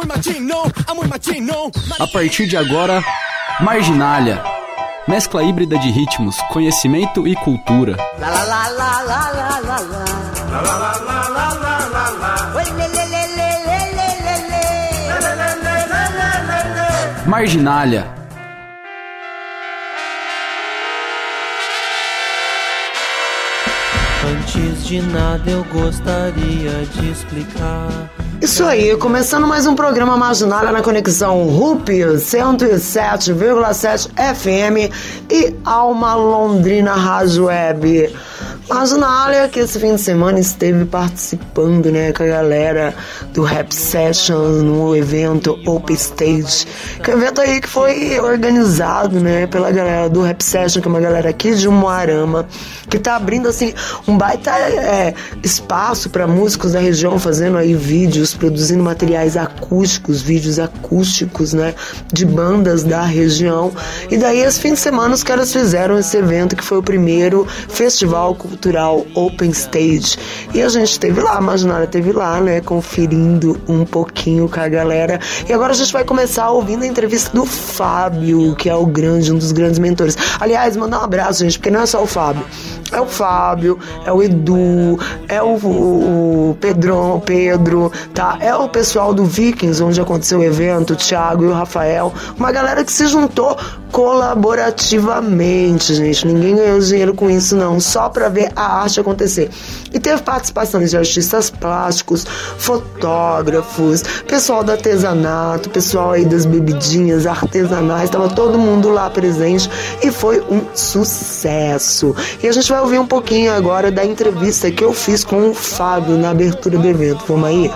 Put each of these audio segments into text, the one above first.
A partir de agora, Marginália. Mescla híbrida de ritmos, conhecimento e cultura. Marginália. Antes de nada eu gostaria de explicar. Isso aí, começando mais um programa Marginália na conexão RUP 107,7 FM e Alma Londrina Rádio Web. Marginália que esse fim de semana esteve participando, né, com a galera do Rap Sessions no evento Open Stage, que é um evento aí que foi organizado, né, pela galera do Rap Session, que é uma galera aqui de Umuarama, que tá abrindo, assim, um baita espaço para músicos da região, fazendo aí vídeos, produzindo materiais acústicos, vídeos acústicos, né, de bandas da região. E daí, esse fim de semana, os caras fizeram esse evento, que foi o primeiro festival cultural Open Stage. E a gente esteve lá, a Marginália esteve lá, né, conferindo um pouquinho com a galera. E agora a gente vai começar ouvindo a entrevista do Fábio, que é um dos grandes mentores. Aliás, mandar um abraço, gente, porque não é só o Fábio. É o Fábio, é o Edu, é o Pedro, tá? É o pessoal do Vikings, onde aconteceu o evento, o Thiago e o Rafael. Uma galera que se juntou colaborativamente, gente. Ninguém ganhou dinheiro com isso, não. Só pra ver a arte acontecer. E teve participação de artistas plásticos, fotógrafos, pessoal do artesanato, pessoal aí das bebidinhas artesanais. Tava todo mundo lá presente e foi um sucesso. E a gente vai ouvir um pouquinho agora da entrevista que eu fiz com o Fábio na abertura do evento. Vamos aí?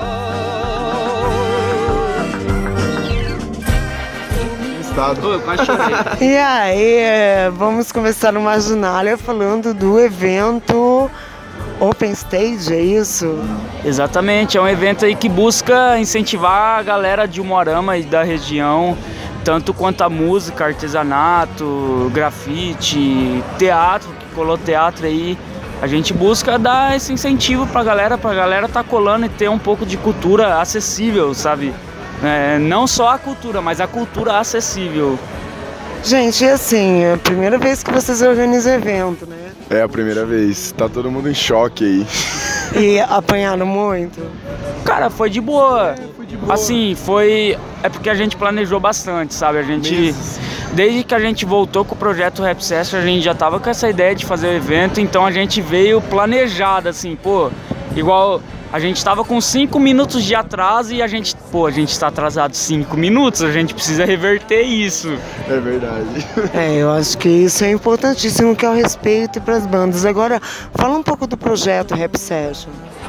Eu quase chorei. E aí, vamos começar no Marginália falando do evento Open Stage, é isso? Exatamente, é um evento aí que busca incentivar a galera de Umuarama e da região, tanto quanto a música, artesanato, grafite, teatro, que colou teatro aí. A gente busca dar esse incentivo pra galera tá colando e ter um pouco de cultura acessível, sabe? Não só a cultura, mas a cultura acessível. Gente, e assim, é a primeira vez que vocês organizam evento, né? É a primeira vez, tá todo mundo em choque aí. E apanharam muito? Cara, foi de boa. Assim, é porque a gente planejou bastante, sabe? A gente... Desde que a gente voltou com o projeto Rap Session, a gente já tava com essa ideia de fazer o evento, então a gente veio planejado, assim, igual... A gente tava com 5 minutos de atraso e a gente tá atrasado 5 minutos, a gente precisa reverter isso. É verdade. Eu acho que isso é importantíssimo, que é o respeito para as bandas. Agora, fala um pouco do projeto Rap Session.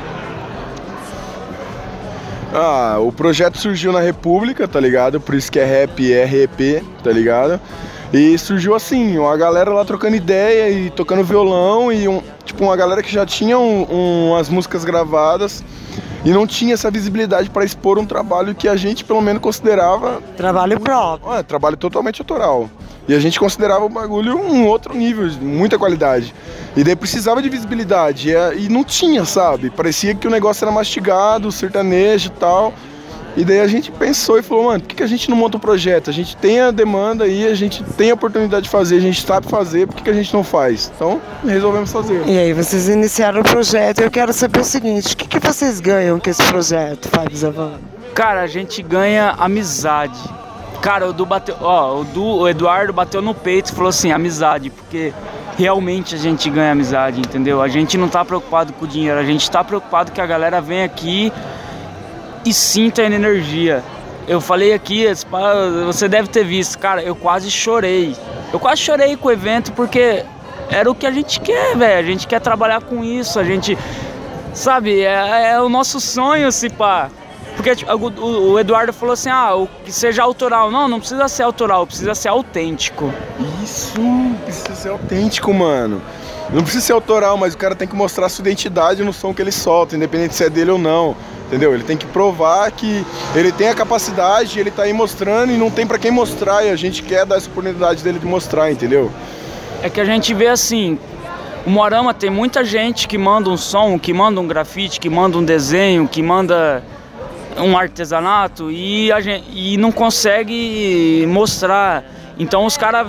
O projeto surgiu na República, tá ligado? Por isso que é Rap REP, tá ligado? E surgiu assim, uma galera lá trocando ideia e tocando violão e uma galera que já tinha umas músicas gravadas e não tinha essa visibilidade para expor um trabalho que a gente pelo menos considerava... Trabalho próprio. Trabalho totalmente autoral. E a gente considerava o bagulho um outro nível, de muita qualidade. E daí precisava de visibilidade e não tinha, sabe? Parecia que o negócio era mastigado, sertanejo e tal... E daí a gente pensou e falou, mano, por que a gente não monta um projeto? A gente tem a demanda aí, a gente tem a oportunidade de fazer, a gente sabe fazer, por que a gente não faz? Então, resolvemos fazer. E aí, vocês iniciaram o projeto e eu quero saber o seguinte, o que vocês ganham com esse projeto, Fábio Zavan? Cara, a gente ganha amizade. Cara, o Eduardo bateu no peito e falou assim, amizade, porque realmente a gente ganha amizade, entendeu? A gente não tá preocupado com o dinheiro, a gente tá preocupado que a galera venha aqui e sinta a energia. Eu falei aqui, você deve ter visto, cara, eu quase chorei com o evento, porque era o que a gente quer, velho, a gente quer trabalhar com isso, a gente, sabe, é o nosso sonho, se pá, porque o Eduardo falou assim, que seja autoral, não precisa ser autoral, precisa ser autêntico. Isso, precisa ser autêntico, mano. Não precisa ser autoral, mas o cara tem que mostrar sua identidade no som que ele solta, independente se é dele ou não. Entendeu? Ele tem que provar que ele tem a capacidade, ele tá aí mostrando e não tem pra quem mostrar, e a gente quer dar essa oportunidade dele de mostrar, entendeu? É que a gente vê assim, o Umuarama tem muita gente que manda um som, que manda um grafite, que manda um desenho, que manda um artesanato e não consegue mostrar. Então os caras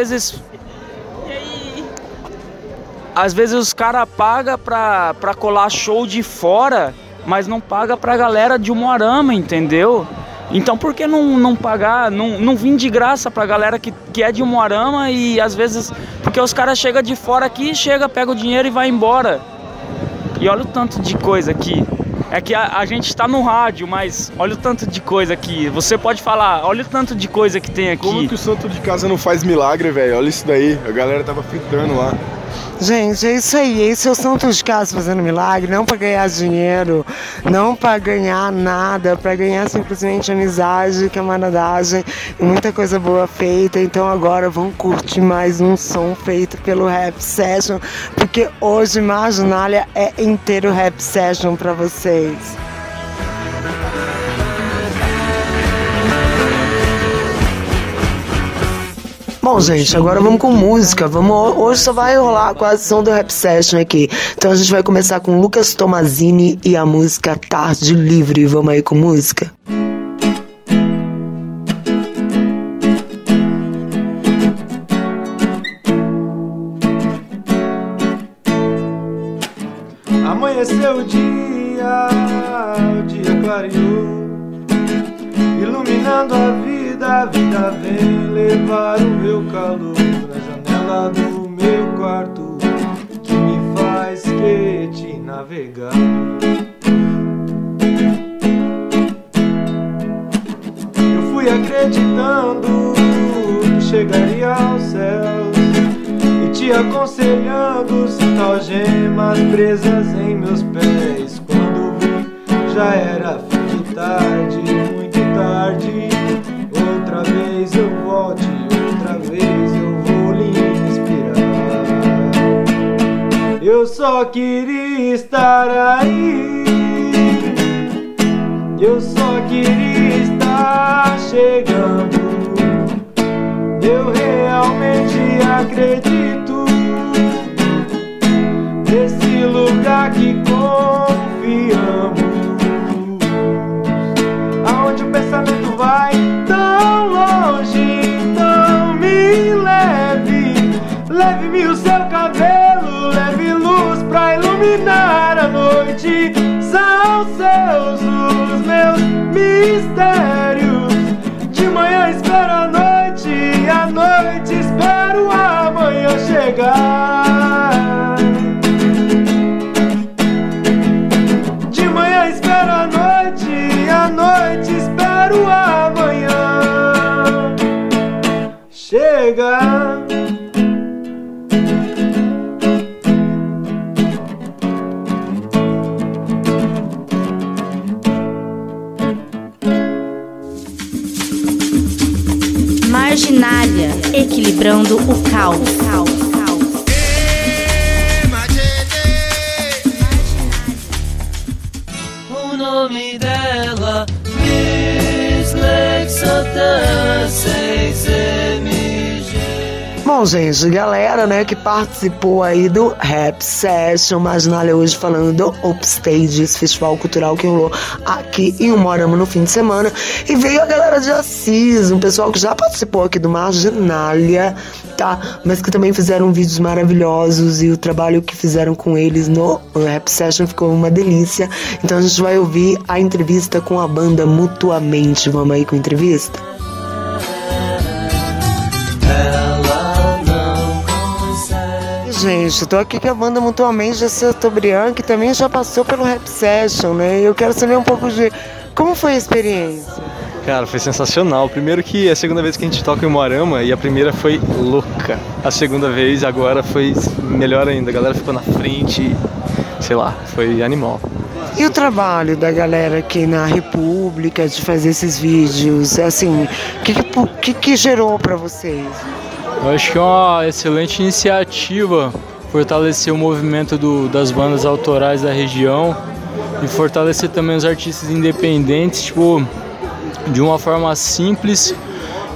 às vezes os caras pagam pra colar show de fora, mas não paga pra galera de Umuarama, entendeu? Então por que não pagar, não vir de graça pra galera que é de Umuarama e às vezes... Porque os caras chegam de fora aqui, pega o dinheiro e vai embora. E olha o tanto de coisa aqui. É que a gente tá no rádio, mas olha o tanto de coisa aqui. Você pode falar, olha o tanto de coisa que tem aqui. Como que o santo de casa não faz milagre, velho? Olha isso daí, a galera tava fritando lá. Gente, é isso aí, esse é o santo de casa fazendo milagre, não para ganhar dinheiro, não para ganhar nada, para ganhar simplesmente amizade, camaradagem e muita coisa boa feita. Então agora vamos curtir mais um som feito pelo Rap Session, porque hoje Marginalia é inteiro Rap Session para vocês. Bom, gente, agora vamos com música. Hoje só vai rolar quase som do Rap Session aqui. Então a gente vai começar com Lucas Tomazini e a música Tarde Livre. Vamos aí com música? Amanheceu o dia clareou, iluminando a vida vem levar o meu calor na janela do meu quarto, que me faz que te navegar. Eu fui acreditando que chegaria aos céus e te aconselhando, sinto algemas presas em meus pés. Quando vi, já era fim de tarde, muito tarde. Outra vez eu volte, outra vez eu vou lhe inspirar. Eu só queria estar aí, eu só queria estar chegando. Eu realmente acredito nesse lugar que confiamos, aonde o pensamento vai tão longe. Então me leve-me o seu cabelo, leve luz pra iluminar a noite. São seus os meus mistérios. De manhã espero a noite espero amanhã chegar. De manhã espero a noite espero amanhã chegar. Marginalia, equilibrando o caos. O nome dela, Miss Lexota 6MG. Bom, gente, galera, né, que participou aí do Rap Session Marginalia hoje falando do Upstage, esse festival cultural que rolou aqui em Umuarama no fim de semana. E veio a galera de Assis, um pessoal que já participou aqui do Marginalia, tá? Mas que também fizeram vídeos maravilhosos e o trabalho que fizeram com eles no Rap Session ficou uma delícia. Então a gente vai ouvir a entrevista com a banda Mutuamente. Vamos aí com a entrevista? Gente, tô aqui com a banda Mutuamente de Chateaubriand, que também já passou pelo Rap Session, né? E eu quero saber um pouco de como foi a experiência. Cara, foi sensacional. Primeiro que é a segunda vez que a gente toca em Umuarama e a primeira foi louca. A segunda vez agora foi melhor ainda. A galera ficou na frente, sei lá, foi animal. E o trabalho da galera aqui na República de fazer esses vídeos, assim, o que gerou pra vocês? Eu acho que é uma excelente iniciativa fortalecer o movimento das bandas autorais da região e fortalecer também os artistas independentes, tipo, de uma forma simples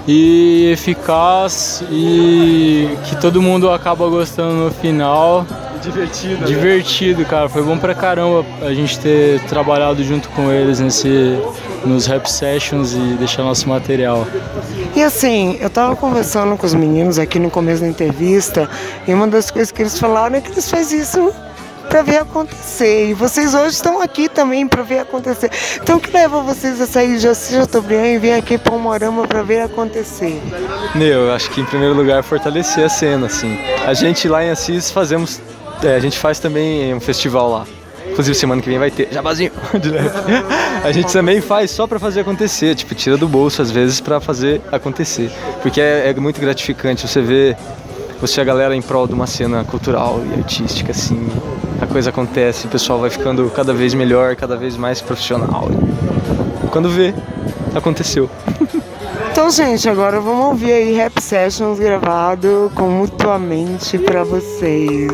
e eficaz e que todo mundo acaba gostando no final Divertido, cara. Foi bom pra caramba a gente ter trabalhado junto com eles nos rap sessions e deixar nosso material. E assim, eu tava conversando com os meninos aqui no começo da entrevista e uma das coisas que eles falaram é que eles fazem isso pra ver acontecer. E vocês hoje estão aqui também pra ver acontecer. Então o que leva vocês a sair de Assis Chateaubriand e vir aqui pra Umuarama pra ver acontecer? Eu acho que em primeiro lugar fortalecer a cena, assim. A gente lá em Assis a gente faz também um festival lá. Inclusive semana que vem vai ter jabazinho. A gente também faz só pra fazer acontecer, tipo, tira do bolso às vezes pra fazer acontecer. Porque é muito gratificante você ver a galera em prol de uma cena cultural e artística, assim. A coisa acontece, o pessoal vai ficando cada vez melhor, cada vez mais profissional. Quando vê, aconteceu. Então, gente, agora vamos ouvir aí Rap Sessions gravado com Mutuamente pra vocês.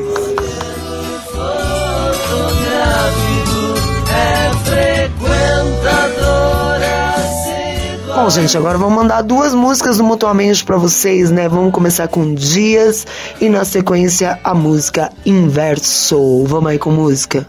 Bom, gente, agora vamos mandar 2 músicas do Mutuamente pra vocês, né? Vamos começar com Dias e na sequência a música Inverso. Vamos aí com música.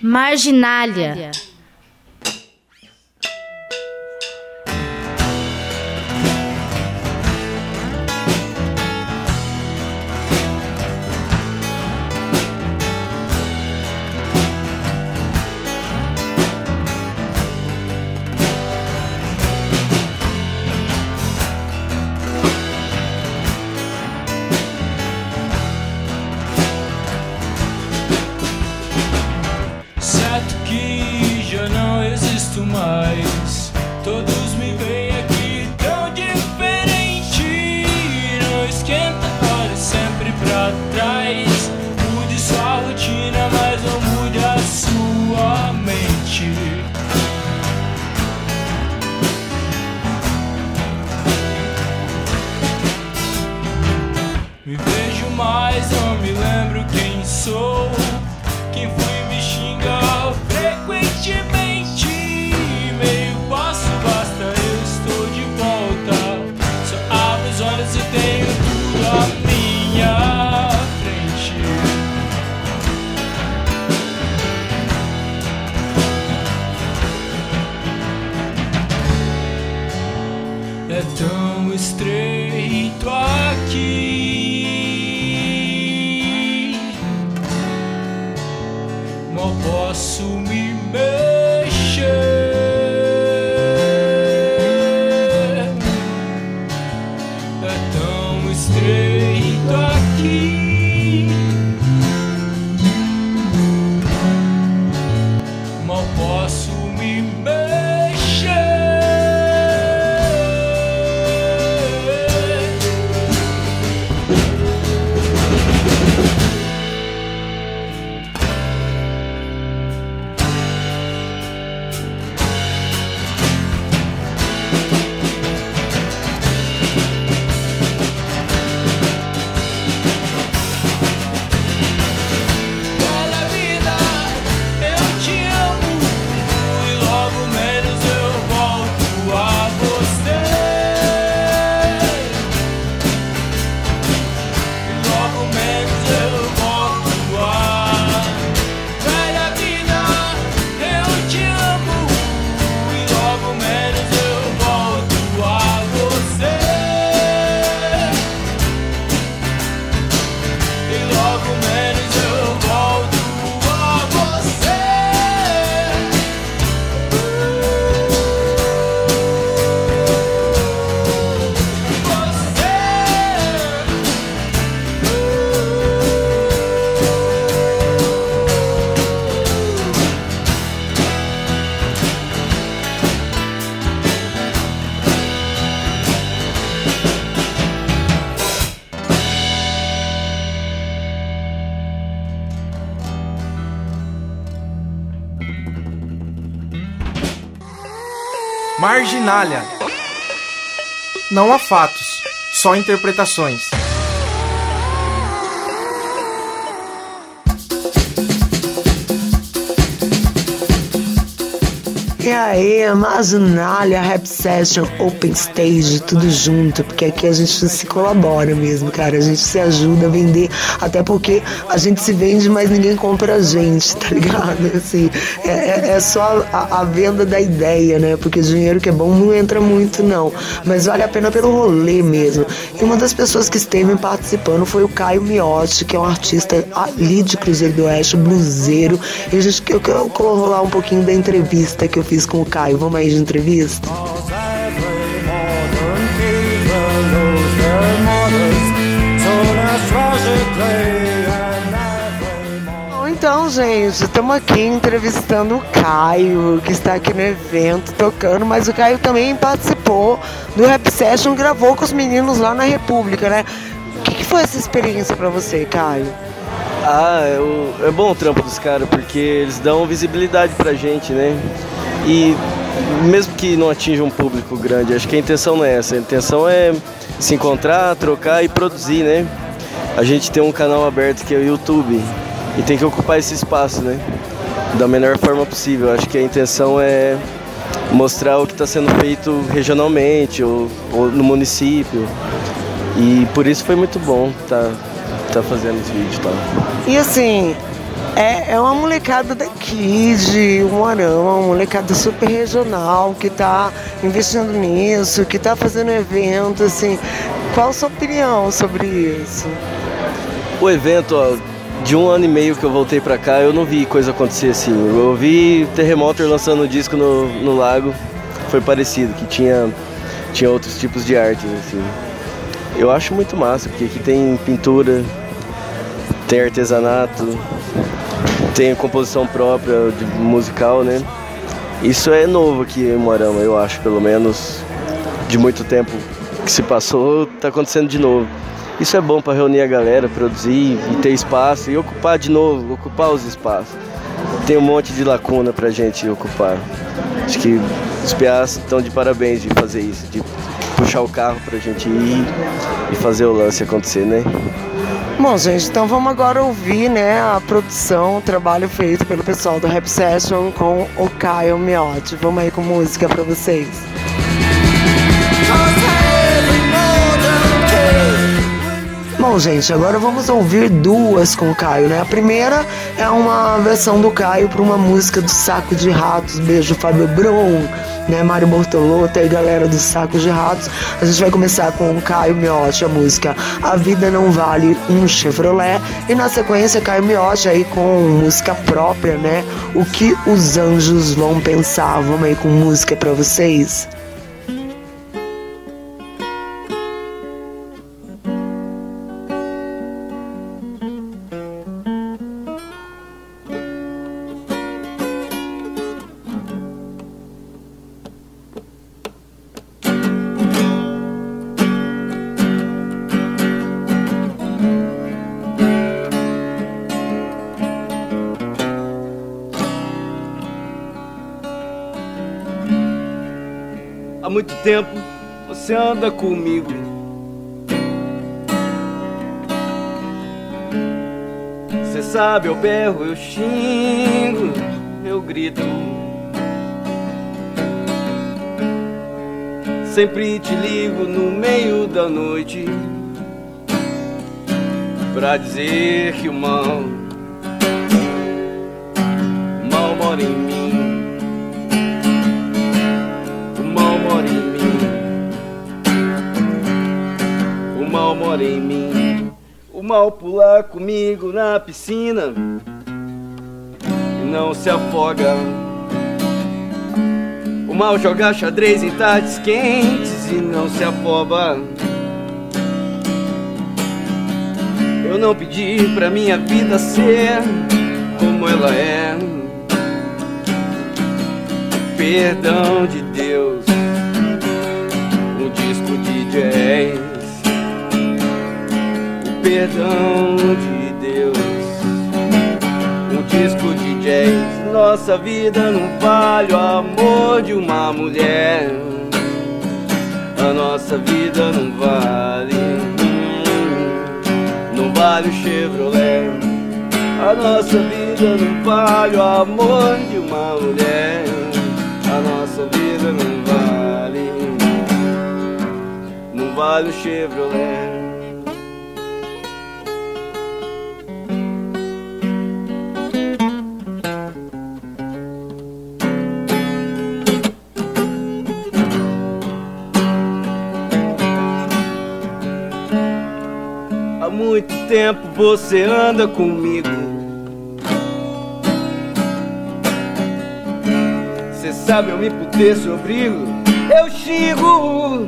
Marginália. Mais. Todos me veem aqui tão diferente. Não esquenta, olhe sempre pra trás. Mude sua rotina, mas não mude a sua mente. Me vejo mais, não me lembro quem sou. Quem foi me xingar frequentemente. E tenho tudo à minha frente. É tão estreito aqui, mal posso me mexer. Estreito aqui, mal posso me mexer. Marginália. Não há fatos, só interpretações. E aí, Marginália, Rap Session, Open Stage, tudo junto, porque aqui a gente se colabora mesmo, cara, a gente se ajuda a vender, até porque a gente se vende, mas ninguém compra a gente, tá ligado? Assim, é só a venda da ideia, né, porque dinheiro que é bom não entra muito não, mas vale a pena pelo rolê mesmo. E uma das pessoas que esteve participando foi o Caio Miotti, que é um artista ali de Cruzeiro do Oeste, bluseiro, e eu quero rolar um pouquinho da entrevista que eu fiz com o Caio. Vamos aí de entrevista? Então, gente, estamos aqui entrevistando o Caio, que está aqui no evento tocando, mas o Caio também participou do Rap Session, gravou com os meninos lá na República, né? O que foi essa experiência para você, Caio? É bom o trampo dos caras, porque eles dão visibilidade pra gente, né? E mesmo que não atinja um público grande, acho que a intenção não é essa. A intenção é se encontrar, trocar e produzir, né? A gente tem um canal aberto que é o YouTube e tem que ocupar esse espaço, né? Da melhor forma possível. Acho que a intenção é mostrar o que está sendo feito regionalmente ou no município. E por isso foi muito bom tá fazendo esse vídeo e tal. E assim, É uma molecada daqui de Umuarama, uma molecada super regional que tá investindo nisso, que tá fazendo evento, assim. Qual a sua opinião sobre isso? O evento, ó, de 1 ano e meio que eu voltei pra cá, eu não vi coisa acontecer assim. Eu vi Terremotor lançando um disco no Lago, foi parecido, que tinha outros tipos de artes, assim. Eu acho muito massa, porque aqui tem pintura, tem artesanato, tem composição própria de musical, né? Isso é novo aqui em Umuarama, eu acho, pelo menos de muito tempo que se passou, tá acontecendo de novo. Isso é bom para reunir a galera, produzir e ter espaço e ocupar de novo, ocupar os espaços. Tem um monte de lacuna pra gente ocupar. Acho que os PAs estão de parabéns de fazer isso, de puxar o carro pra gente ir e fazer o lance acontecer, né? Bom, gente, então vamos agora ouvir, né, a produção, o trabalho feito pelo pessoal do Rap Session com o Caio Miotti. Vamos aí com música pra vocês. Bom, gente, agora vamos ouvir duas com o Caio, né? A primeira é uma versão do Caio para uma música do Saco de Ratos. Beijo, Fábio Brum, né? Mário Bortolotto e galera do Saco de Ratos. A gente vai começar com o Caio Miotti, a música A Vida Não Vale um Chevrolet. E na sequência, Caio Miotti aí com música própria, né? O que os anjos vão pensar. Vamos aí com música para vocês. Há muito tempo você anda comigo. Você sabe, eu berro, eu xingo, eu grito. Sempre te ligo no meio da noite pra dizer que o mal mora em mim. Mora em mim. O mal pular comigo na piscina e não se afoga. O mal jogar xadrez em tardes quentes e não se afoba. Eu não pedi pra minha vida ser como ela é. Perdão de Deus, um disco de jazz. Perdão de Deus, um disco de jazz. Nossa vida não vale o amor de uma mulher. A nossa vida não vale, não vale o Chevrolet. A nossa vida não vale o amor de uma mulher. A nossa vida não vale o Chevrolet. Há muito tempo você anda comigo. Cê sabe, eu me emputeço, eu brigo, eu xingo.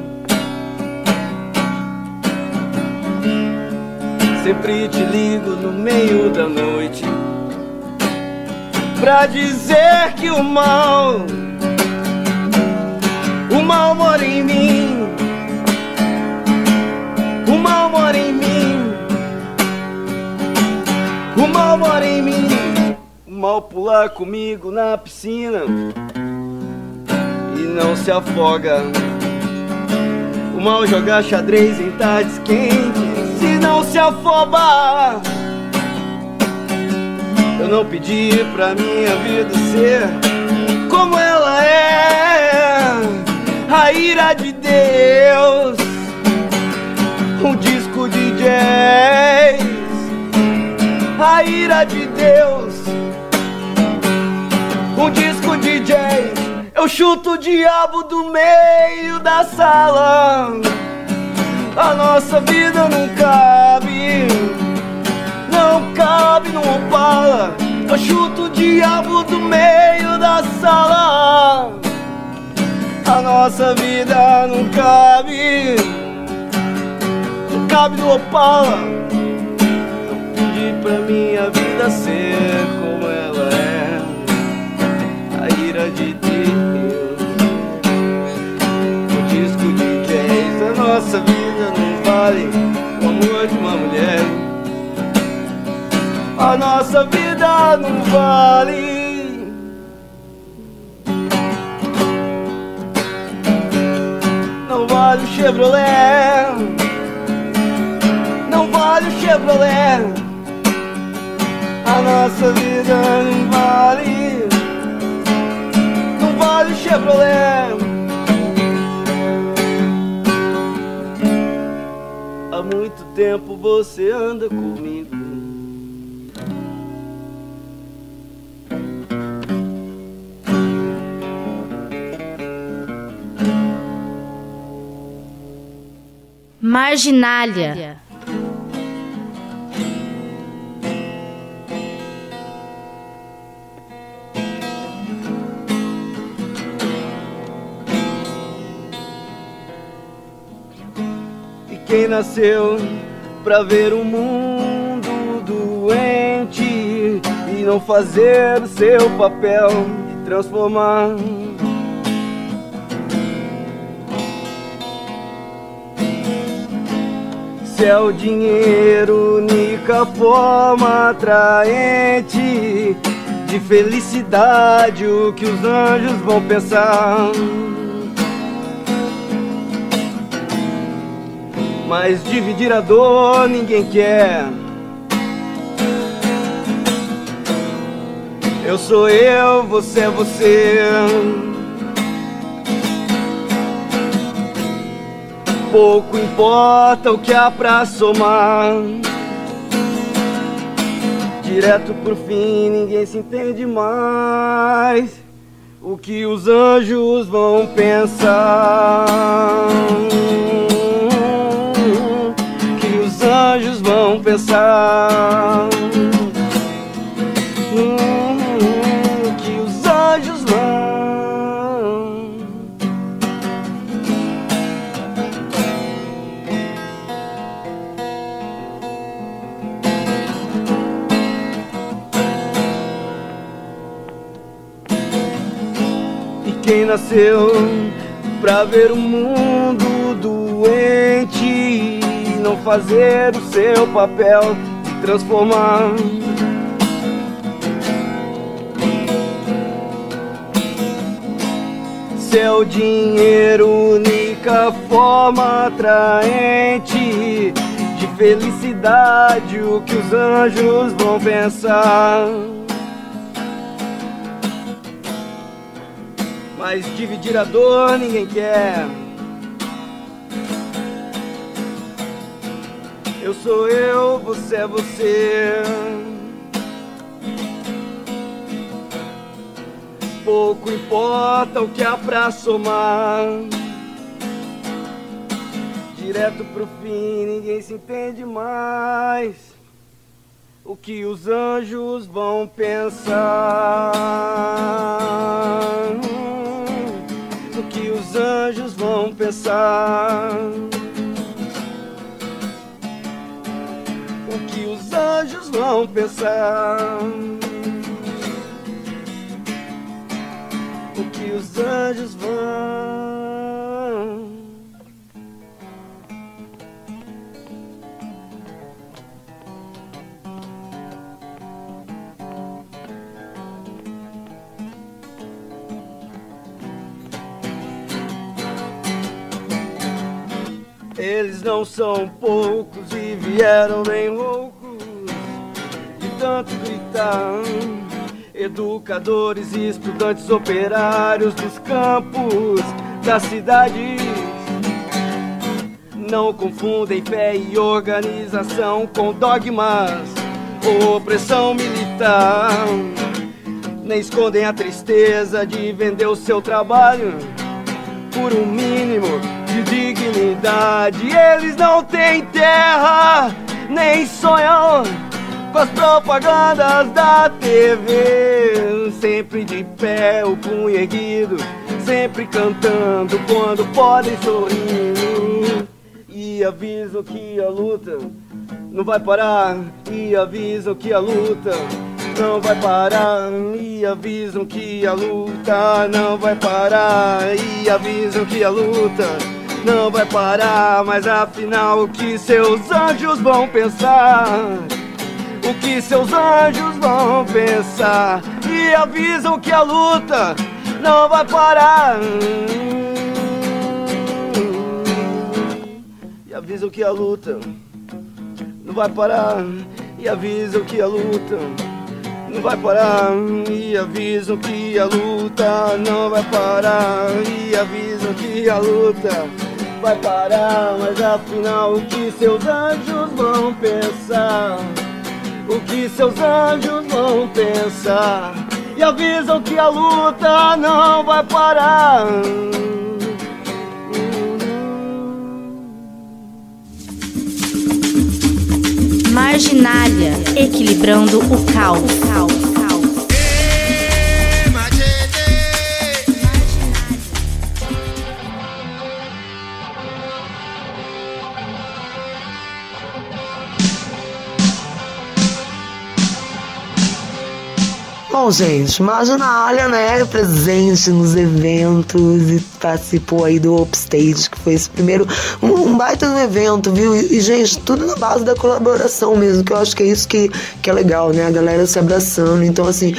Sempre te ligo no meio da noite pra dizer que o mal mora em mim. O mal mora em mim. O mal mora em mim. O mal pular comigo na piscina e não se afoga. O mal jogar xadrez em tardes quentes e não se afoba. Eu não pedi pra minha vida ser como ela é. A ira de Deus, um disco de jazz. a ira de Deus. Um disco de jazz, eu chuto o diabo do meio da sala. A nossa vida não cabe num Opala. Eu chuto o diabo do meio da sala. A nossa vida não cabe no Opala. Eu pedi pra minha vida ser como ela é, a ira de Deus. O disco de jazz, a nossa vida não vale o amor de uma mulher. A nossa vida não vale. Não vale o Chevrolet. Não vale o Chevrolet. A nossa vida não vale. Não vale o Chevrolet. Há muito tempo você anda comigo. Marginália. E quem nasceu pra ver o mundo doente e não fazer o seu papel de transformar. Se é o dinheiro única forma atraente de felicidade, o que os anjos vão pensar? Mas dividir a dor ninguém quer. Eu sou eu, você é você. Pouco importa o que há pra somar. Direto pro fim ninguém se entende mais. O que os anjos vão pensar? O que os anjos vão pensar? O que os anjos vão. Quem nasceu pra ver o mundo doente e não fazer o seu papel de transformar. Se é o dinheiro única forma atraente de felicidade, o que os anjos vão pensar? Mas dividir a dor ninguém quer. Eu sou eu, você é você. Pouco importa o que há pra somar. Direto pro fim ninguém se entende mais. O que os anjos vão pensar? O que os anjos vão pensar? O que os anjos vão pensar? O que os anjos vão. Eles não são poucos e vieram bem loucos de tanto gritar. Educadores e estudantes operários dos campos das cidades não confundem fé e organização com dogmas. opressão militar. Nem escondem a tristeza de vender o seu trabalho por um mínimo de dignidade. Eles não têm terra, nem sonham com as propagandas da TV. Sempre de pé, o punho erguido, sempre cantando quando podem sorrindo. E avisam que a luta não vai parar. E avisam que a luta não vai parar. E avisam que a luta não vai parar. E avisam que a luta não vai parar. Mas afinal, o que seus anjos vão pensar? O que seus anjos vão pensar? E avisam que a luta não vai parar. E avisam que a luta não vai parar. E avisam que a luta não vai parar. E avisam que a luta não vai parar. E avisam que a luta vai parar. Mas afinal, o que seus anjos vão pensar? O que seus anjos vão pensar? E avisam que a luta não vai parar. Marginália, equilibrando o caos. Bom, gente, Marginália, né, presente nos eventos e participou aí do Upstage, que foi esse primeiro, um baita do evento, viu? E, gente, tudo na base da colaboração mesmo, que eu acho que é isso que é legal, né? A galera se abraçando. Então, assim,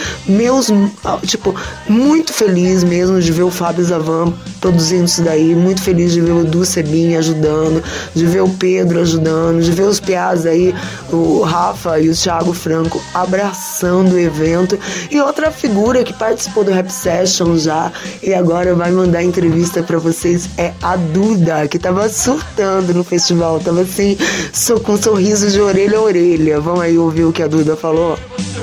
muito feliz mesmo de ver o Fábio Zavan produzindo isso daí, muito feliz de ver o Edu Sebin ajudando, de ver o Pedro ajudando, de ver os piás aí, o Rafa e o Thiago Franco abraçando o evento. E outra figura que participou do Rap Session já e agora vai mandar entrevista pra vocês é a Duda, que tava surtando no festival, tava assim, com um sorriso de orelha a orelha. Vamos aí ouvir o que a Duda falou?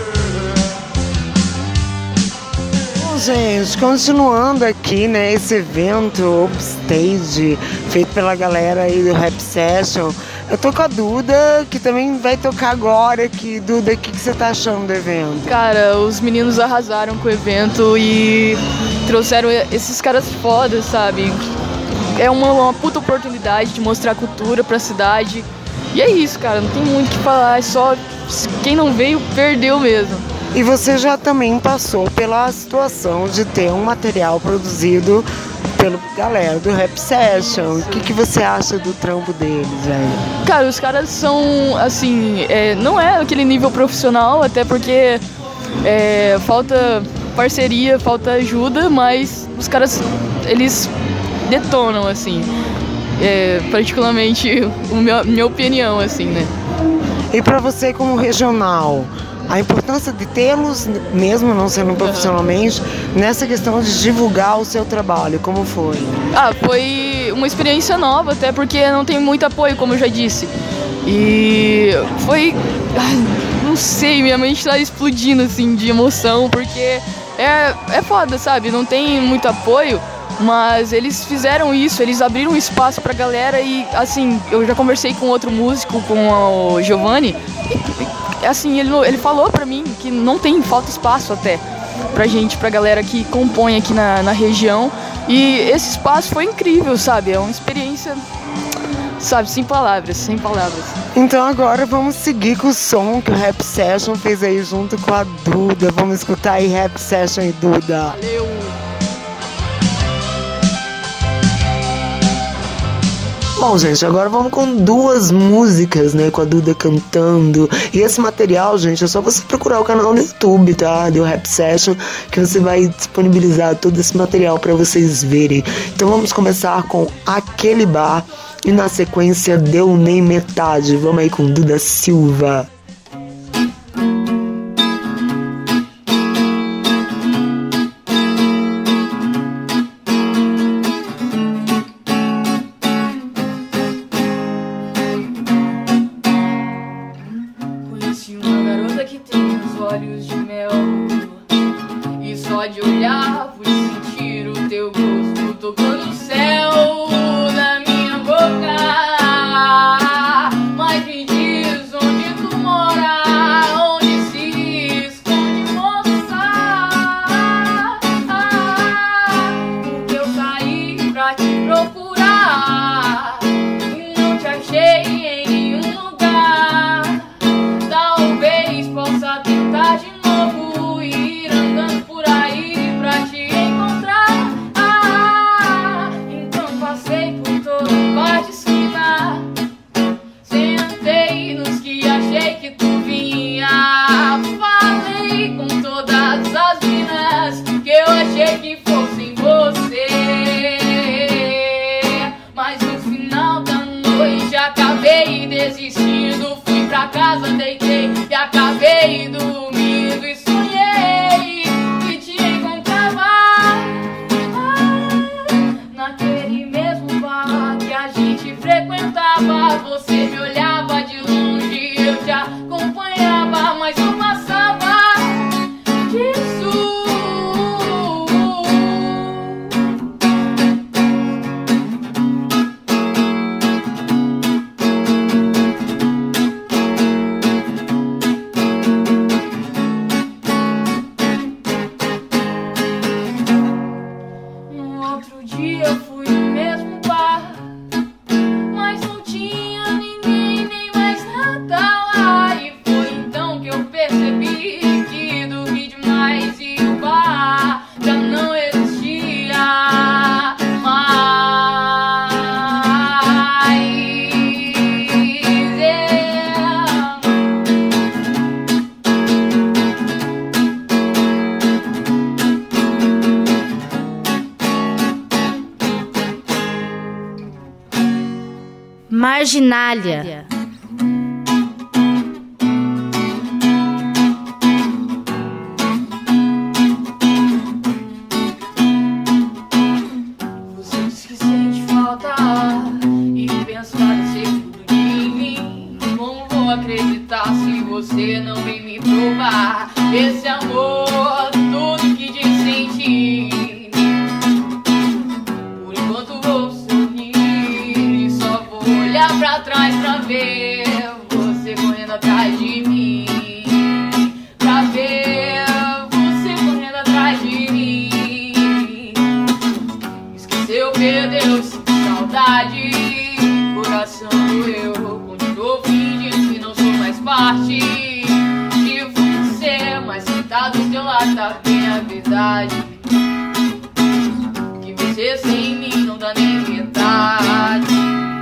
Bom, gente, continuando aqui, né, esse evento Upstage, feito pela galera aí do Rap Session. Eu tô com a Duda, que também vai tocar agora aqui. Duda, o que você tá achando do evento? Cara, os meninos arrasaram com o evento e trouxeram esses caras fodas, sabe? É uma puta oportunidade de mostrar cultura pra cidade. E é isso, cara, não tem muito o que falar, é só quem não veio, perdeu mesmo. E você já também passou pela situação de ter um material produzido pela galera do Rap Session. O que você acha do trampo deles, velho? Cara, os caras são, assim, não é aquele nível profissional, até porque falta parceria, falta ajuda, mas os caras, eles detonam, assim, particularmente, minha opinião, assim, né? E pra você como regional, a importância de tê-los, mesmo não sendo profissionalmente, nessa questão de divulgar o seu trabalho, como foi? Foi uma experiência nova, até porque não tem muito apoio, como eu já disse. E foi... não sei, minha mente tá explodindo, assim, de emoção, porque é foda, sabe? Não tem muito apoio, mas eles fizeram isso, eles abriram espaço pra galera e, assim, eu já conversei com outro músico, com o Giovanni, e, assim, ele falou pra mim que não falta espaço até pra gente, pra galera que compõe aqui na região, e esse espaço foi incrível, sabe? É uma experiência, sabe, sem palavras. Então agora vamos seguir com o som que o Rap Session fez aí junto com a Duda. Vamos escutar aí Rap Session e Duda. Valeu! Bom, gente, agora vamos com duas músicas, né, com a Duda cantando. E esse material, gente, é só você procurar o canal no YouTube, tá? Do Rap Session, que você vai disponibilizar todo esse material pra vocês verem. Então vamos começar com Aquele Bar e na sequência Deu Nem Metade. Vamos aí com Duda Silva. E só de olhar fui sentir o teu gosto tocando o céu na minha boca. Mas me diz onde tu mora, onde se esconde, moça. Porque eu saí pra te procurar e não te achei em nenhum lugar. Talvez possa tentar de novo ir andando por aí pra te encontrar. Então passei por todo bar de esquina, sentei nos que achei que tu vinha. Falei com todas as minas que eu achei que fossem você. Mas no final da noite acabei desistindo. Fui pra casa, deitei e acabei dormindo. E sonhei que te encontrava naquele mesmo bar que a gente frequentava. Você me olhava de longe, eu te acompanhava, mas não passava disso. No outro dia eu fui no mesmo bar, mas não tinha ninguém nem mais nada lá. E foi então que eu percebi que dormi demais e o bar já não existia mais. Marginália. Você diz que sente falta e pensa ser tudo de mim. Como vou acreditar se você não vem me provar esse amor, tudo que diz sentir? Por enquanto vou sorrir e só vou olhar pra trás pra ver você correndo atrás de mim. Pra ver você correndo atrás de mim. Esqueceu, perdeu, sinto saudade. Coração doeu, continuou fingindo que não sou mais parte de você. Mas quem tá do teu lado tá bem a verdade, que você sem mim não dá nem metade.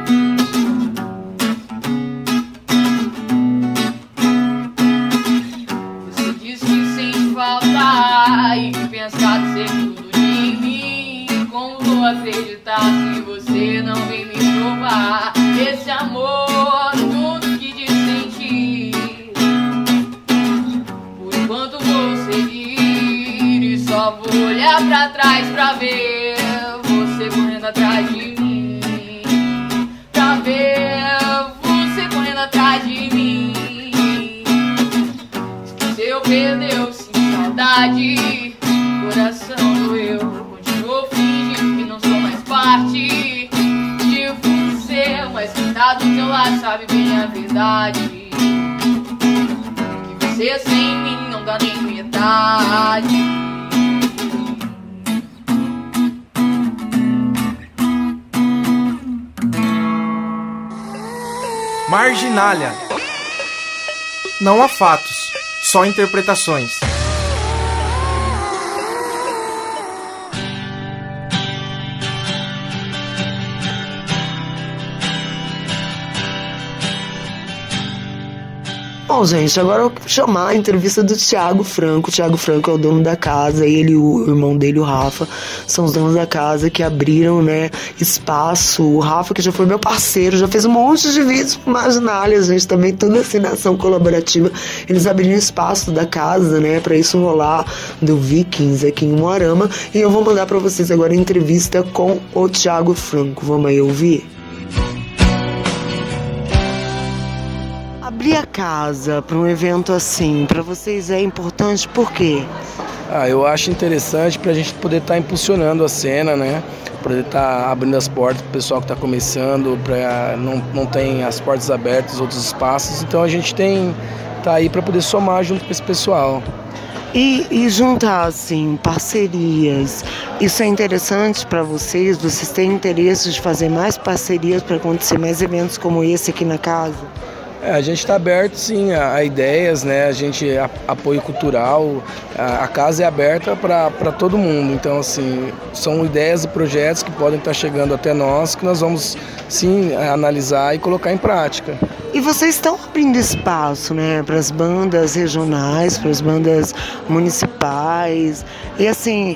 Você diz que sente falta e pensa ser tudo de mim. Como vou acreditar se você não vem me provar esse amor, tudo que diz sentir? Por enquanto vou seguir e só vou olhar pra trás pra ver você correndo atrás de mim. Pra ver você correndo atrás de mim. Esqueceu, perdeu, sinto saudade. Coração doeu, continuou fingindo que não sou mais parte de você. Mas quem tá do teu lado sabe bem a verdade, que você sem mim não dá nem metade. Marginália. Não há fatos, só interpretações. Bom, gente, agora eu vou chamar a entrevista do Thiago Franco. O Thiago Franco é o dono da casa, ele e o irmão dele, o Rafa, são os donos da casa que abriram, né, espaço. O Rafa, que já foi meu parceiro, já fez um monte de vídeos pro Marginália, gente, também toda assim, ação colaborativa. Eles abriram espaço da casa, né, pra isso rolar, do Vikings aqui em Moarama. E eu vou mandar pra vocês agora a entrevista com o Thiago Franco. Vamos aí ouvir? abrir a casa para um evento assim, para vocês é importante por quê? Eu acho interessante para a gente poder estar impulsionando a cena, né? Poder estar abrindo as portas para o pessoal que está começando, não tem as portas abertas, outros espaços, então a gente tá aí para poder somar junto com esse pessoal. E juntar, assim, parcerias, isso é interessante para vocês? Vocês têm interesse de fazer mais parcerias para acontecer mais eventos como esse aqui na casa? A gente está aberto, sim, a ideias, né? A gente apoio cultural, a casa é aberta para todo mundo. Então, assim, são ideias e projetos que podem estar chegando até nós, que nós vamos, sim, analisar e colocar em prática. E vocês estão abrindo espaço, né, para as bandas regionais, para as bandas municipais. E assim,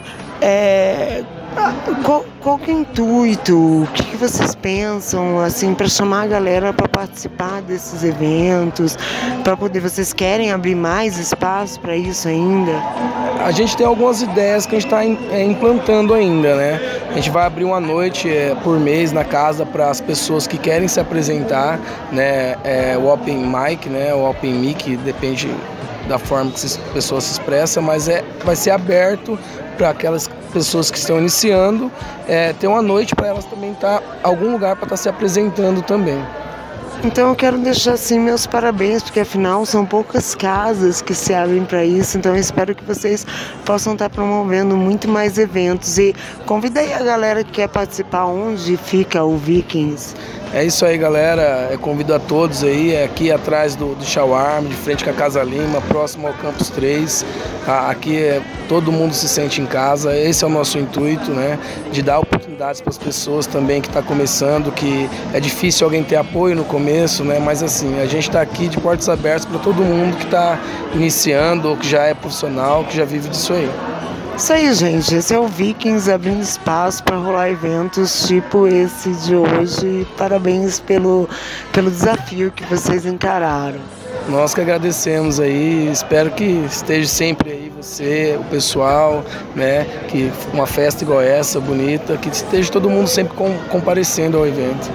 qual que é o intuito? O que vocês pensam assim para chamar a galera para participar desses eventos? Para poder, vocês querem abrir mais espaço para isso ainda? A gente tem algumas ideias que a gente está implantando ainda, né? A gente vai abrir uma noite por mês na casa para as pessoas que querem se apresentar, né? O Open Mic, né? O Open Mic, depende da forma que as pessoas se expressam, mas vai ser aberto para aquelas pessoas que estão iniciando, ter uma noite para elas também estar algum lugar para estar se apresentando também. Então eu quero deixar assim meus parabéns, porque afinal são poucas casas que se abrem para isso, então eu espero que vocês possam estar promovendo muito mais eventos. E convida aí a galera que quer participar, onde fica o Vikings. É isso aí, galera, eu convido a todos aí, aqui atrás do Shawarma, de frente com a Casa Lima, próximo ao Campus 3, aqui todo mundo se sente em casa, esse é o nosso intuito, né, de dar oportunidades para as pessoas também que está começando, que é difícil alguém ter apoio no começo, né, mas assim, a gente está aqui de portas abertas para todo mundo que está iniciando, ou que já é profissional, que já vive disso aí. Isso aí, gente, esse é o Vikings abrindo espaço para rolar eventos tipo esse de hoje. Parabéns pelo desafio que vocês encararam. Nós que agradecemos aí, espero que esteja sempre aí você, o pessoal, né, que uma festa igual essa, bonita, que esteja todo mundo sempre comparecendo ao evento.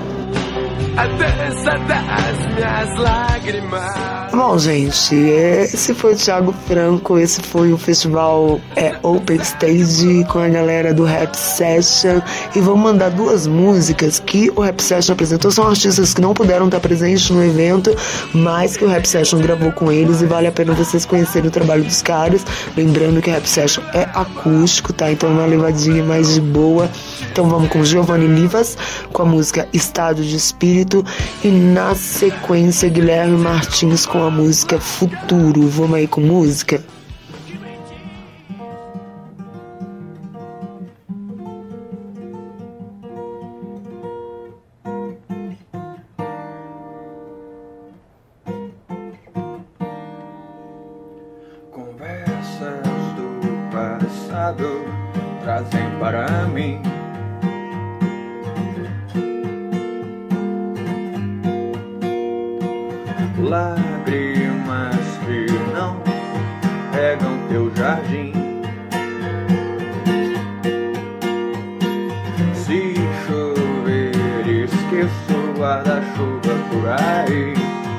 Bom, gente, esse foi o Thiago Franco, esse foi o festival Open Stage com a galera do Rap Session, e vou mandar duas músicas que o Rap Session apresentou, são artistas que não puderam estar presentes no evento, mas que o Rap Session gravou com eles, e vale a pena vocês conhecerem o trabalho dos caras, lembrando que o Rap Session é acústico, tá? Então é uma levadinha mais de boa. Então vamos com Giovanni Livas, com a música Estado de Espírito, e na sequência Guilherme Martins com a música Futuro. Vamos aí com música? Conversas do passado trazem para mim lágrimas que não regam teu jardim. Se chover, esqueço o guarda-chuva por aí.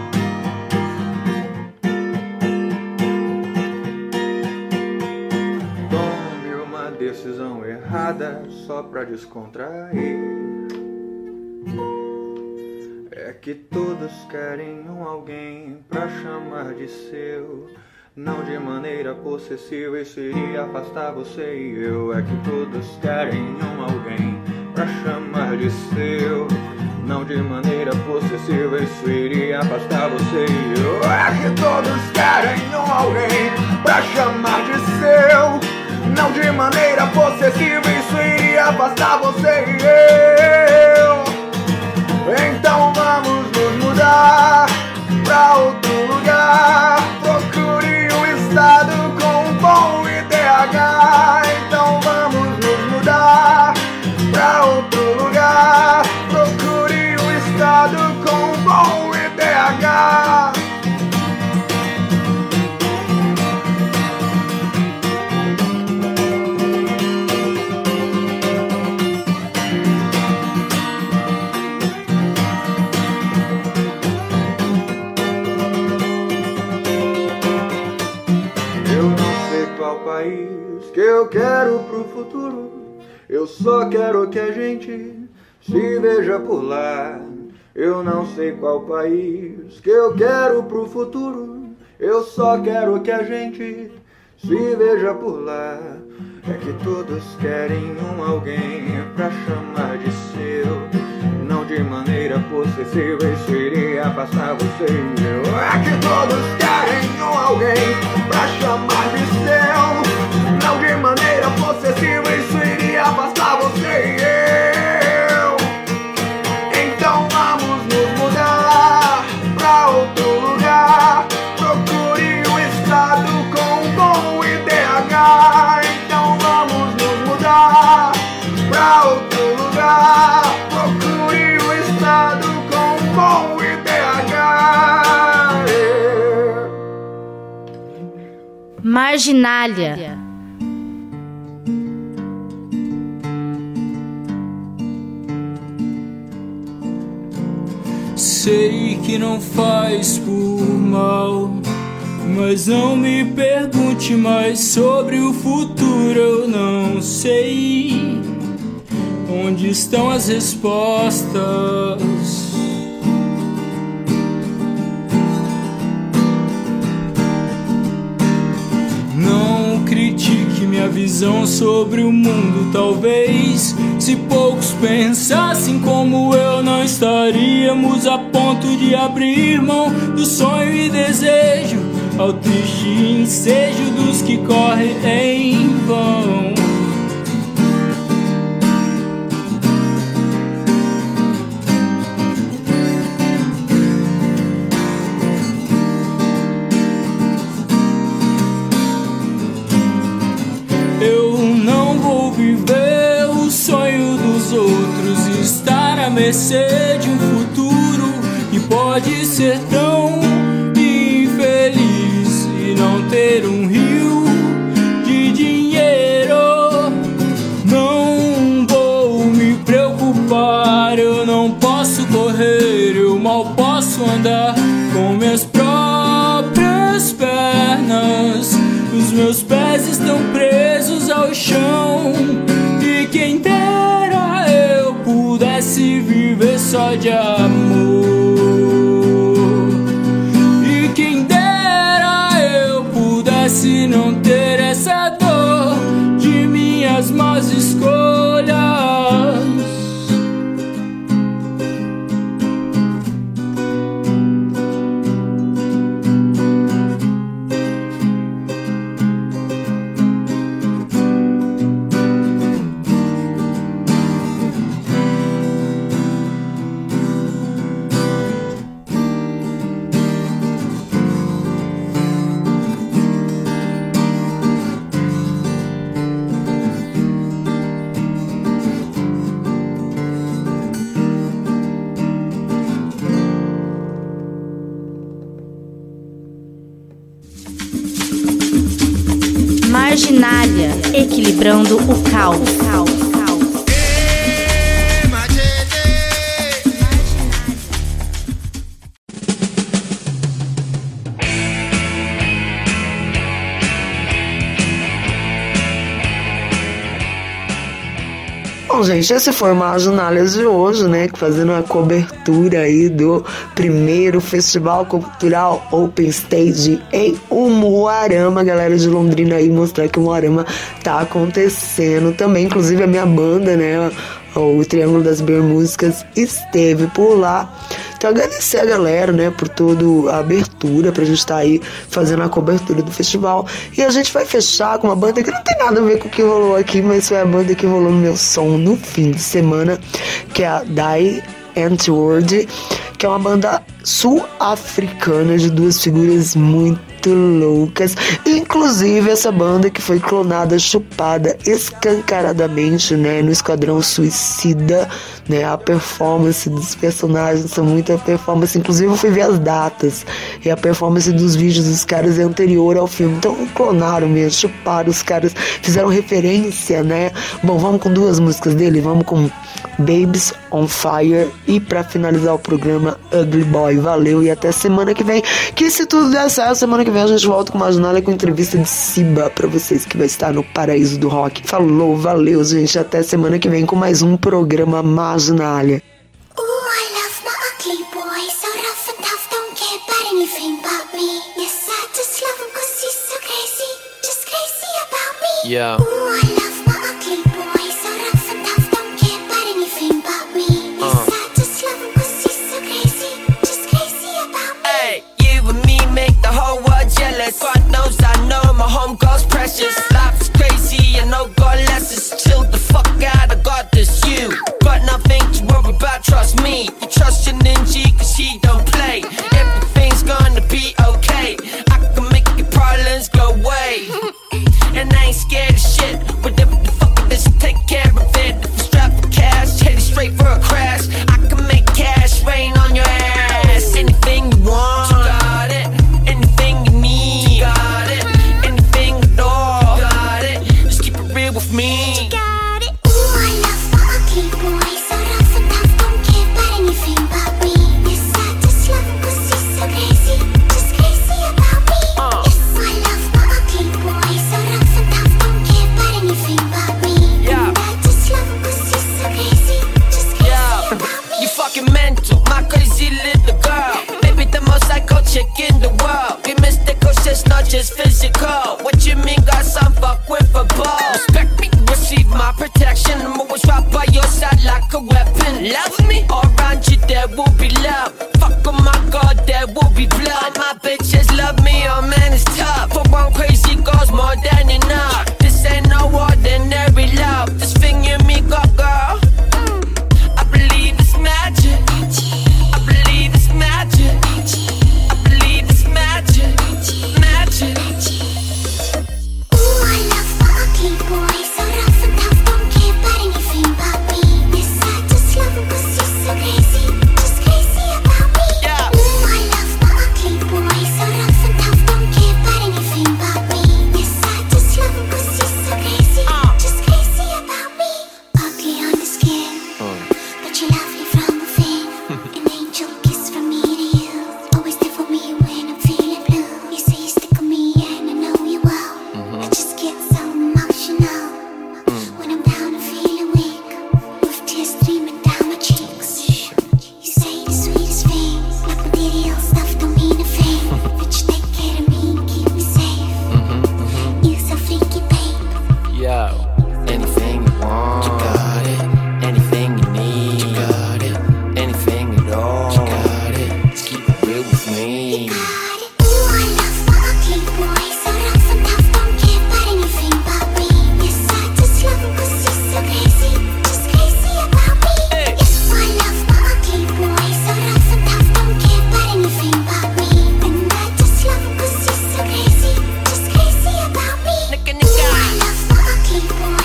Tome uma decisão errada só pra descontrair. É que todos querem alguém pra chamar de seu, não de maneira possessiva, isso iria afastar você e eu. É que todos querem alguém pra chamar de seu, não de maneira possessiva, isso iria afastar você e eu. É que todos querem alguém pra chamar de seu, não de maneira possessiva, isso iria afastar você e eu. Então vamos nos mudar pra outro lugar. Procure um estado com bom IDH. Então vamos nos mudar pra outro lugar. Procure um estado com bom IDH. país que eu quero pro futuro. Eu só quero que a gente se veja por lá. Eu não sei qual país que eu quero pro futuro. Eu só quero que a gente se veja por lá. É que todos querem um alguém pra chamar de seu, não de maneira possessiva, isso iria afastar você e eu. É que todos querem um alguém pra chamar de seu, não de maneira possessiva, isso iria afastar você e eu. Então vamos nos mudar pra outro lugar. Procure um estado com bom IDH. Então vamos nos mudar pra outro lugar. Procure um estado com bom IDH. Marginália. Sei que não faz por mal, mas não me pergunte mais sobre o futuro. Eu não sei onde estão as respostas. Não critique minha visão sobre o mundo. Talvez se poucos pensassem como eu, não estaríamos a ponto de abrir mão do sonho e desejo ao triste ensejo dos que correm em vão. Eu não vou viver o sonho dos outros, estar à mercê de um futuro que pode ser tão infeliz e não ter um rio de dinheiro. Não vou me preocupar, eu não posso correr, eu mal posso andar com minhas próprias pernas. Os meus pés estão presos ao chão, e quem dera eu pudesse viver só de amor. E quem dera eu pudesse não ter essa dor de minhas más escolhas. Marginália, equilibrando o caos. Bom, gente, esse foi o Marginália de hoje, né? Fazendo uma cobertura aí do primeiro Festival Cultural Open Stage em Umuarama, galera de Londrina aí, mostrar que o Umuarama tá acontecendo também. Inclusive a minha banda, né? O Triângulo das Bermúdicas esteve por lá. Então agradecer a galera, né, por toda a abertura pra gente estar aí fazendo a cobertura do festival. E a gente vai fechar com uma banda que não tem nada a ver com o que rolou aqui, mas foi a banda que rolou no meu som no fim de semana, que é a Die Antwoord, que é uma banda sul-africana de duas figuras muito loucas. Inclusive essa banda que foi clonada, chupada escancaradamente, né, no Esquadrão Suicida, né, a performance dos personagens são muita performance. Inclusive eu fui ver as datas e a performance dos vídeos dos caras é anterior ao filme, então clonaram mesmo, chuparam os caras, fizeram referência, né. Bom, vamos com duas músicas dele, vamos com Babes on Fire e pra finalizar o programa chama Ugly Boy. Valeu e até semana que vem. Que se tudo der certo, semana que vem a gente volta com Marginália com entrevista de Siba pra vocês que vai estar no Paraíso do Rock. Falou, valeu, gente. Até semana que vem com mais um programa Marginália. Yeah. Ooh, I love my ugly boy, so rough and tough, don't care about anything but me. Yes, I just love him 'cause he's so crazy, just crazy about me. Hey, you and me make the whole world jealous. God knows I know my home girl's precious. Life's crazy, I know God lets us chill the fuck out. I got this, you got nothing to worry about, trust me. You trust your ninja 'cause he don't play. Everything's gonna be okay. I can make your problems go away. And I ain't scared of shit. Whatever the fuck it is, take care of it. If you strap for cash, headed straight for a crash. I can make cash rain on your ass. Anything you want, you got it. Anything you need, you got it. Anything at all, you got it. Just keep it real with me. You got it. Ooh, I love my ugly boy, so rough and tough, don't care about anything but me. Yes, I just love him 'cause he's so crazy, just crazy about me. Yes, I love my ugly boy, so rough and tough, don't care about anything but me. Yeah. And I just love him 'cause he's so crazy, just crazy about me. You fucking mental, my crazy little girl. Maybe the most psycho chick in the world. We mystical, shit's not just physical. What you mean, got some fuck with a ball? Respect me, receive my protection. I'm always right by your side like a weapon. Love me, all around you there will be love. Fuck, oh my God, there will be blood. My bitches love me, oh man, it's tough. For one crazy girl's more than enough. This ain't no ordinary love. This thing you and me got, girl. I believe it's magic. I believe it's magic. I believe it's magic. Magic. Ooh, I love my ugly boy, so rough and tough, don't care about anything but me. Yes, I just love him 'cause he's so crazy, just crazy about me. Ooh, I love my ugly boy, so rough and tough, don't care about anything but me. Yes, I just love him 'cause he's so crazy, just crazy about me. Ugly on the skin, but you love me from within. An angel kiss from me to you. Always there for me when I'm feeling blue. You say you stick with me and I know you will. I just get so emotional when I'm down and feeling weak, with tears streaming down my cheeks. You say the sweetest things, like material stuff don't mean a thing. But you take care of me and keep me safe. You so freaky, babe. Yo, anything you want, you got it. Anything you need, you got it. Anything at all, you got it. Just keep it real with me. Ooh, I love my ugly boy, so rough and tough, don't care about anything but me. Yes, I just love him 'cause he's so crazy, just crazy about me. Yes, I love my ugly boy, so rough and tough, don't care about anything but me. And I just love him 'cause he's so crazy, just crazy about me. Ooh, I love my ugly boy.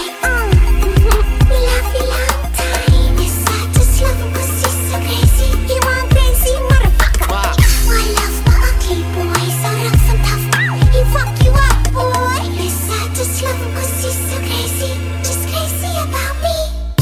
We love you long time. Yes, I just love him 'cause he's so crazy. You want crazy motherfucker? I love my ugly boy, so rough and tough. He fuck you up, boy. Yes, I just love him 'cause he's so crazy, just crazy about me.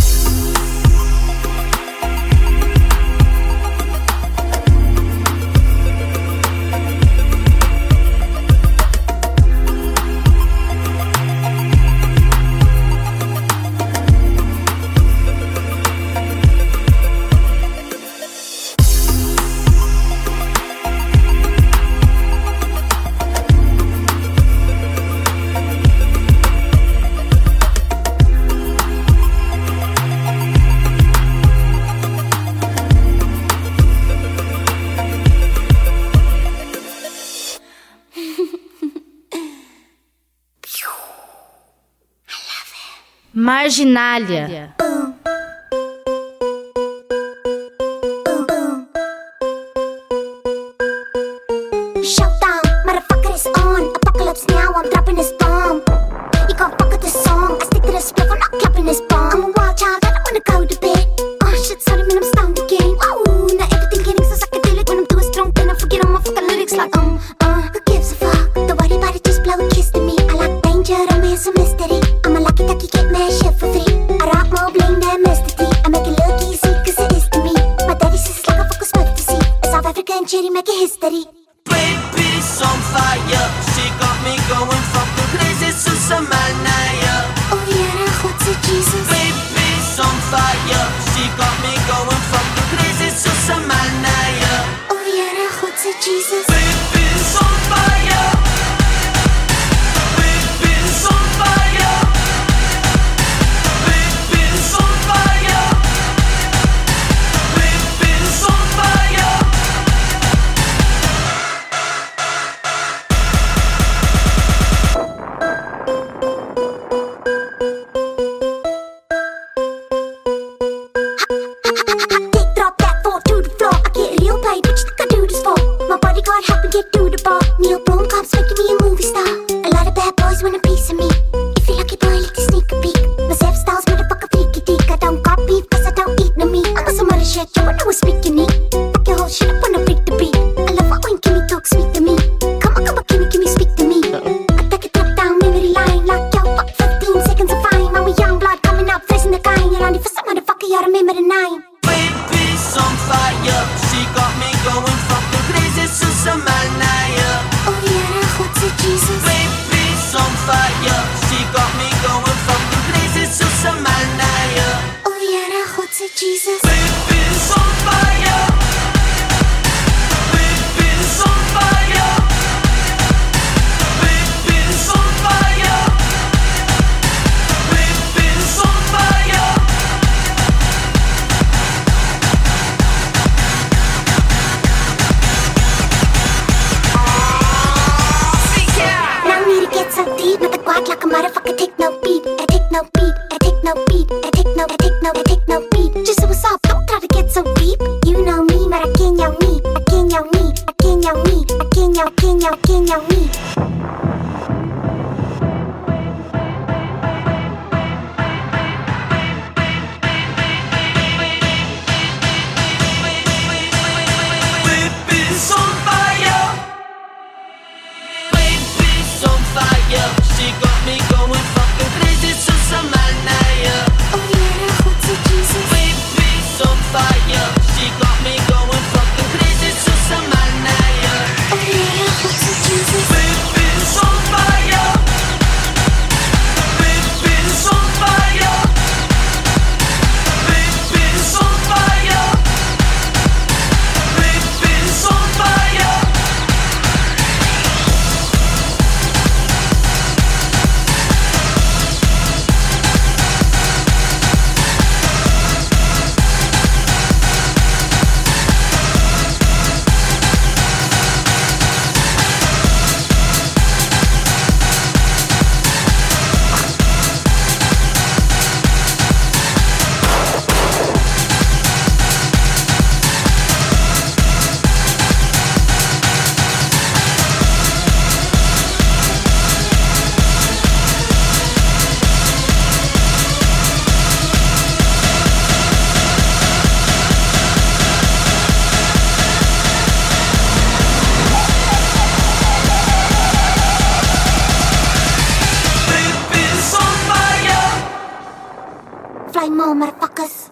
Marginália. Showdown, motherfucker is on. Apocalypse now, I'm dropping this bomb. You can't fuck with this song. I stick to this spliff, I'm not clapping this bomb. I'm a wild child, I don't wanna go to bed. Oh shit, sorry man, I'm stoned again. Whoa, now everything getting so psychedelic. When I'm doing strong, then I forget all my fucking lyrics like who gives a fuck? Don't worry about it, just blow a kiss to me. I like danger, romance, and mystery. I'm a lucky ducky, get mad shit for free. I rock more bling than Mr. T. I make it look easy, 'cause it is to me. My daddy says it's like a fucking Swift to see. Jesus. Baby's on fire. Baby's on fire. Baby's on fire. Baby's on fire. No need to get so deep, not the guac like a motherfucker. Take no beat, I take no beat, I take no beat, I take no, I take no, I take no beat. Just what's up? Don't try to get so deep. You know me, but I can't know me, I can't know me, I can't know me, I can't know, can't know, can't know me. Baby's on fire. Baby's on fire. She got me going fucking crazy. So Samanaya. Oh yeah, what's it, Jesus? Baby's on fire. She got me going fucking crazy. So Samanaya. Oh yeah, what's it, Jesus? Baby's on fire. Baby's on fire. Baby's on fire. Baby's on fire. Fly more, motherfuckers.